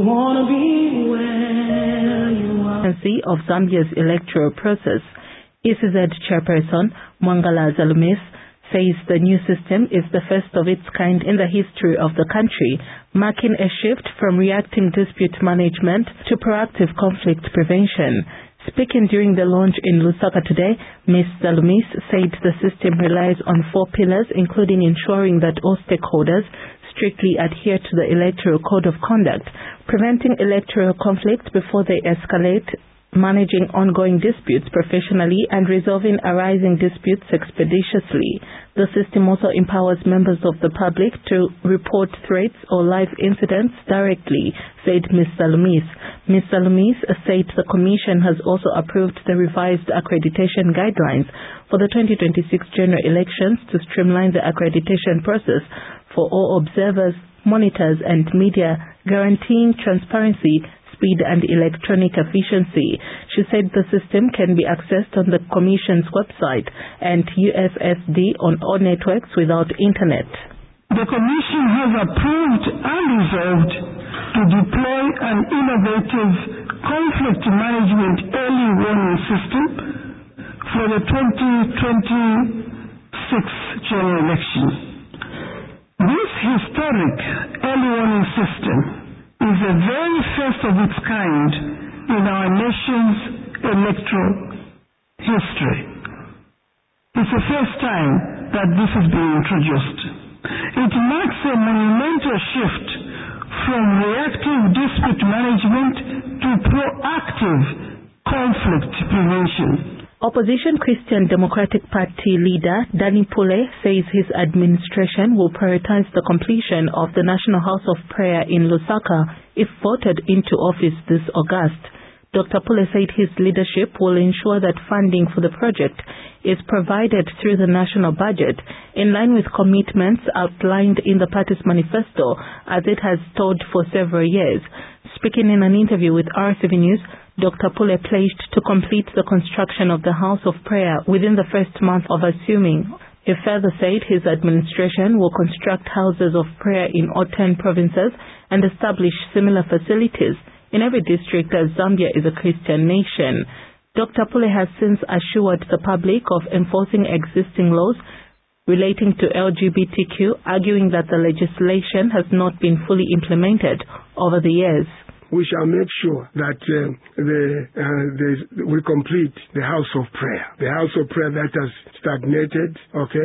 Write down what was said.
wanna be where you are. Of Zambia's electoral process, ECZ chairperson Mwangala Zalumis says the new system is the first of its kind in the history of the country, marking a shift from reacting dispute management to proactive conflict prevention. Speaking during the launch in Lusaka today, Ms. Zalumis said the system relies on 4 pillars, including ensuring that all stakeholders strictly adhere to the Electoral Code of Conduct, preventing electoral conflict before they escalate, managing ongoing disputes professionally, and resolving arising disputes expeditiously. The system also empowers members of the public to report threats or live incidents directly, said Ms. Zalumis. Ms. Zalumis said the Commission has also approved the revised accreditation guidelines for the 2026 general elections to streamline the accreditation process for all observers, monitors, and media, guaranteeing transparency, speed, and electronic efficiency. She said the system can be accessed on the Commission's website and USSD on all networks without internet. The Commission has approved and resolved to deploy an innovative conflict management early warning system for the 2026 general election. This historic early warning system is the very first of its kind in our nation's electoral history. It's the first time that this has been introduced. It marks a monumental shift from reactive dispute management to proactive conflict prevention. Opposition Christian Democratic Party leader Danny Pule says his administration will prioritize the completion of the National House of Prayer in Lusaka if voted into office this August. Dr. Pule said his leadership will ensure that funding for the project is provided through the national budget in line with commitments outlined in the party's manifesto, as it has told for several years. Speaking in an interview with RTV News, Dr. Pule pledged to complete the construction of the House of Prayer within the first month of assuming. He further said his administration will construct houses of prayer in all 10 provinces and establish similar facilities in every district, as Zambia is a Christian nation. Dr. Pule has since assured the public of enforcing existing laws relating to LGBTQ, arguing that the legislation has not been fully implemented over the years. We shall make sure that we complete the House of Prayer. The House of Prayer that has stagnated, okay?